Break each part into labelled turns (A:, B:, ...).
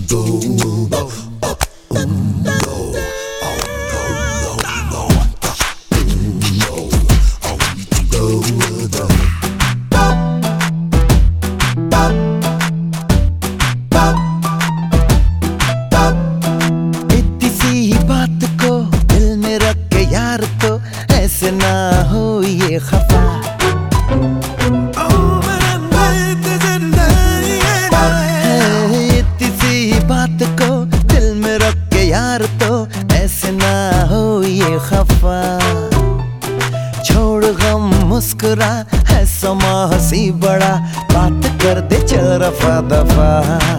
A: इतनी सी बात को दिल में रख के यार तो ऐसे ना हो ये खफा। इतनी सी बात को दिल में रख के यार तो ऐसे ना हो ये खफा। छोड़ गम मुस्कुरा है समा हंसी बड़ा, बात कर दे चल रफा दफा।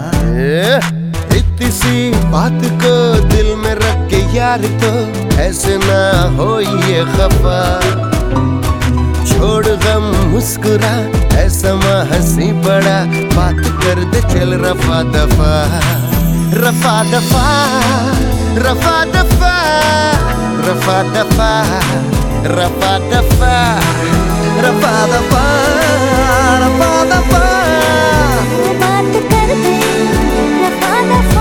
B: इतनी सी बात को दिल में रख के यार तो ऐसे ना हो ये खफा। छोड़ गम मुस्कुरा ऐसा हंसी बड़ा, बात कर दे चल रफा दफा। रफा दफा रफा दफा रफा दफा रफा दफा
A: रफा दफा रफा दफा
C: बात कर दे रफा दफा।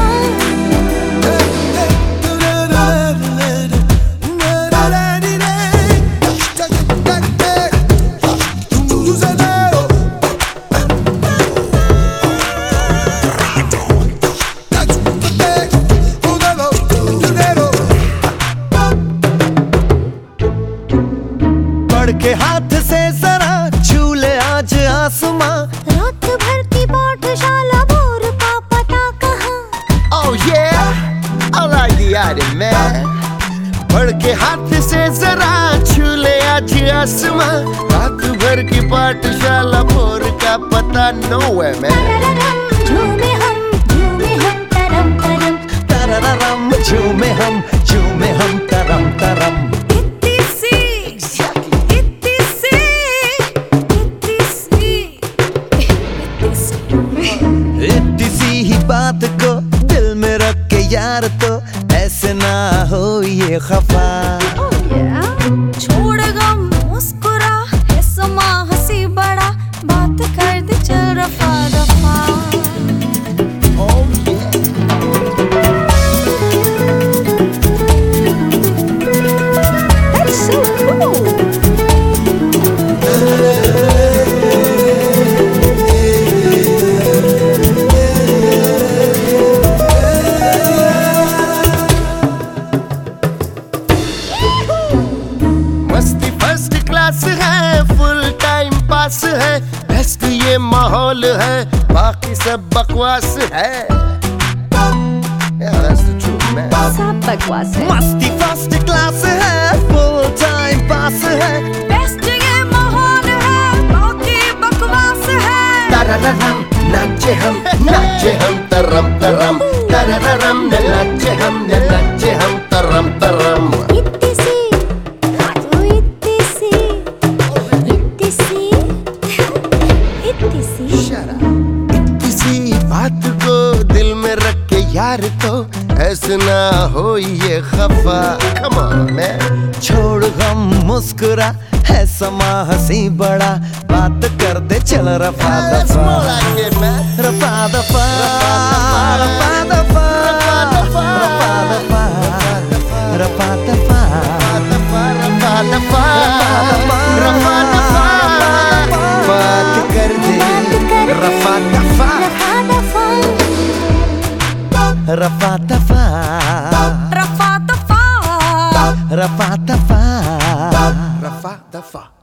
A: बढ़ के हाथ से जरा छू ले आज आसमां।
C: रात भर की पाठशाला भोर का पता कहाँ।
B: Oh yeah, I like the idea man। बढ़ के हाथ से जरा छू ले आज आसमां। रात भर की पाठशाला भोर का पता nowhere man।
C: झूमे हम तरम तरम।
A: तरररम झूमे हम तरम तरम। इतनी सी ही बात को दिल में रख के यार तो ऐसे ना हो ये खफा।
C: छोड़ गम मुस्कुरा है समा हंसी बड़ा, बात कर दे चल रफा दफा। That's so cool।
B: मस्ती फर्स्ट क्लास है, फुल टाइम पास है, बेस्ट ये माहौल है, बाकी सब बकवास है। Yeah, that's the truth, man।
C: सब बकवास है।
A: मस्ती फर्स्ट क्लास है, फुल टाइम पास है,
C: बेस्ट ये माहौल है, बाकी बकवास है।
B: तरररम नाचे हम तरम तरम। तरररम नाचे हम तरम तरम।
C: इतनी सी तू इतनी सी इतनी सी इतनी सी।
B: इतनी सी बात को दिल में रख के यार तो ऐसे ना हो ये खफा। Come on man।
A: छोड़ गम मुस्कुरा है समा हंसी बड़ा, बात कर दे चल रफा
B: That's
A: दफा।
B: more like it, man।
A: रफा दफा रफा दफा रफा दफा रफा दफा बात कर दे रफा दफा रफा दफा
C: रफा दफा
A: रफा दफा
B: रफा दफा।